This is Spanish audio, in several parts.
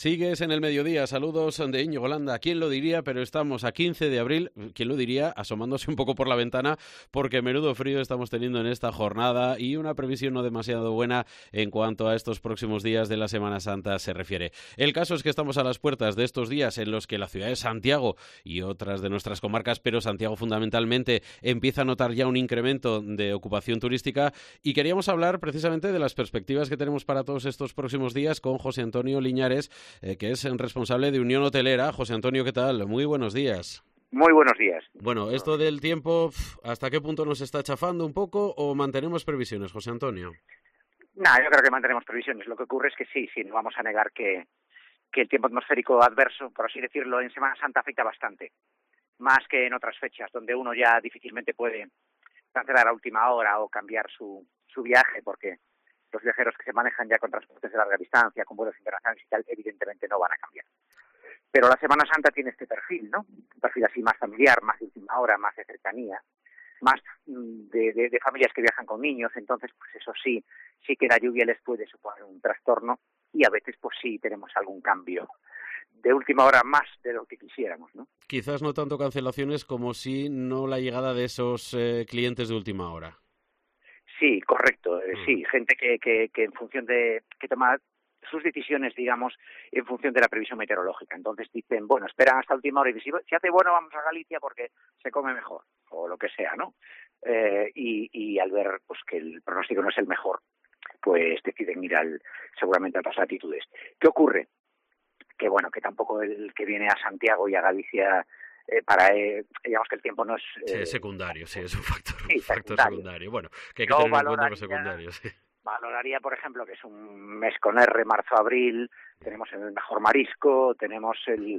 Sigues en el mediodía, saludos de Íñigo Landa. ¿Quién lo diría? Pero estamos a 15 de abril, ¿quién lo diría? Asomándose un poco por la ventana, porque menudo frío estamos teniendo en esta jornada y una previsión no demasiado buena en cuanto a estos próximos días de la Semana Santa se refiere. El caso es que estamos a las puertas de estos días en los que la ciudad de Santiago y otras de nuestras comarcas, pero Santiago fundamentalmente, empieza a notar ya un incremento de ocupación turística y queríamos hablar precisamente de las perspectivas que tenemos para todos estos próximos días con José Antonio Liñares, que es responsable de Unión Hotelera. José Antonio, ¿qué tal? Muy buenos días. Muy buenos días. Bueno, esto del tiempo, ¿hasta qué punto nos está chafando un poco o mantenemos previsiones, José Antonio? Yo creo que mantenemos previsiones. Lo que ocurre es que sí, no vamos a negar que el tiempo atmosférico adverso, por así decirlo, en Semana Santa afecta bastante, más que en otras fechas, donde uno ya difícilmente puede cancelar a última hora o cambiar su viaje, porque los viajeros que se manejan ya con transportes de larga distancia, con vuelos internacionales y tal, evidentemente no van a cambiar. Pero la Semana Santa tiene este perfil, ¿no? Un perfil así más familiar, más de última hora, más de cercanía, más de familias que viajan con niños. Entonces, pues eso sí que la lluvia les puede suponer un trastorno y a veces pues sí tenemos algún cambio de última hora más de lo que quisiéramos, ¿no? Quizás no tanto cancelaciones como si no la llegada de esos clientes de última hora. Sí, correcto. Sí, gente que en función de que toma sus decisiones, digamos, en función de la previsión meteorológica. Entonces dicen, bueno, esperan hasta última hora y dicen, si hace bueno vamos a Galicia porque se come mejor, o lo que sea, ¿no? Y al ver pues que el pronóstico no es el mejor, pues deciden ir seguramente a otras latitudes. ¿Qué ocurre? Que bueno, que tampoco el que viene a Santiago y a Galicia digamos que el tiempo no es... es secundario, sí, es un factor, sí, secundario. Bueno, que hay que tener en cuenta los secundarios, sí. Valoraría, por ejemplo, que es un mes con R, marzo-abril, tenemos el mejor marisco, tenemos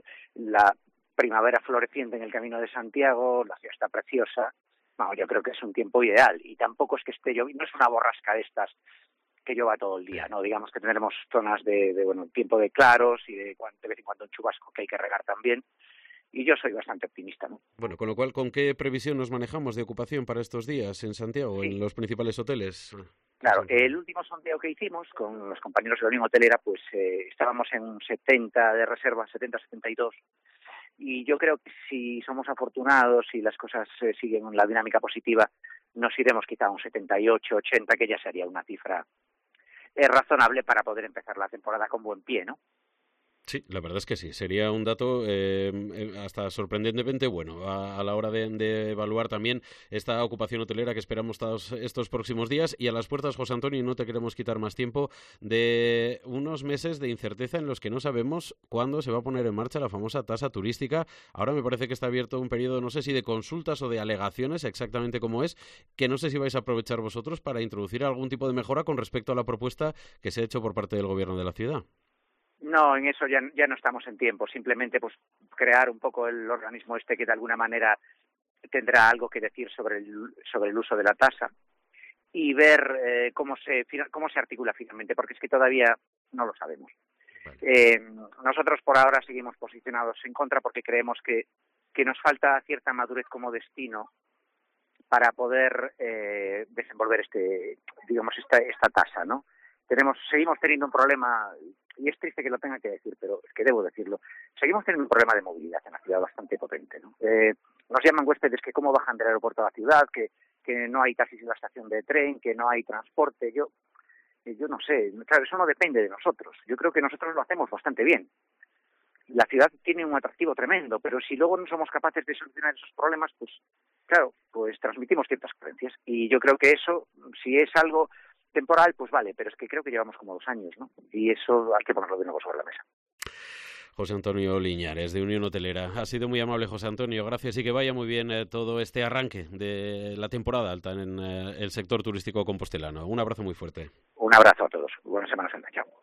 la primavera floreciente en el Camino de Santiago, la ciudad está preciosa. No, yo creo que es un tiempo ideal y tampoco es que esté lloviendo, no es una borrasca de estas que llueva todo el día, ¿no? Digamos que tendremos zonas de tiempo de claros y de vez en cuando un chubasco que hay que regar también. Y yo soy bastante optimista, ¿no? Bueno, con lo cual, ¿con qué previsión nos manejamos de ocupación para estos días en Santiago, sí, en los principales hoteles? Claro, el último sondeo que hicimos con los compañeros de la Unión Hotelera, pues estábamos en un 70 de reservas, 70-72, y yo creo que si somos afortunados y las cosas siguen la dinámica positiva, nos iremos quizá a un 78-80, que ya sería una cifra razonable para poder empezar la temporada con buen pie, ¿no? Sí, la verdad es que sí. Sería un dato hasta sorprendentemente bueno a la hora de evaluar también esta ocupación hotelera que esperamos estos próximos días. Y a las puertas, José Antonio, no te queremos quitar más tiempo, de unos meses de incerteza en los que no sabemos cuándo se va a poner en marcha la famosa tasa turística. Ahora me parece que está abierto un periodo, no sé si de consultas o de alegaciones, exactamente cómo es, que no sé si vais a aprovechar vosotros para introducir algún tipo de mejora con respecto a la propuesta que se ha hecho por parte del Gobierno de la ciudad. No, en eso ya no estamos en tiempo. Simplemente pues crear un poco el organismo que de alguna manera tendrá algo que decir sobre el uso de la tasa y ver cómo se articula finalmente, porque es que todavía no lo sabemos. Vale. Nosotros por ahora seguimos posicionados en contra porque creemos que nos falta cierta madurez como destino para poder desenvolver esta tasa, ¿no? Seguimos teniendo un problema, y es triste que lo tenga que decir, pero es que debo decirlo, seguimos teniendo un problema de movilidad en la ciudad bastante potente, ¿no? Nos llaman huéspedes que cómo bajan del aeropuerto a la ciudad, que no hay taxis en la estación de tren, que no hay transporte. Yo no sé, claro, eso no depende de nosotros. Yo creo que nosotros lo hacemos bastante bien. La ciudad tiene un atractivo tremendo, pero si luego no somos capaces de solucionar esos problemas, pues claro, pues transmitimos ciertas carencias. Y yo creo que eso, si es algo temporal, pues vale, pero es que creo que llevamos como 2 años, ¿no? Y eso hay que ponerlo de nuevo sobre la mesa. José Antonio Liñares, de Unión Hotelera. Ha sido muy amable, José Antonio. Gracias y que vaya muy bien todo este arranque de la temporada alta en el sector turístico compostelano. Un abrazo muy fuerte. Un abrazo a todos. Buena Semana Santa. Chao.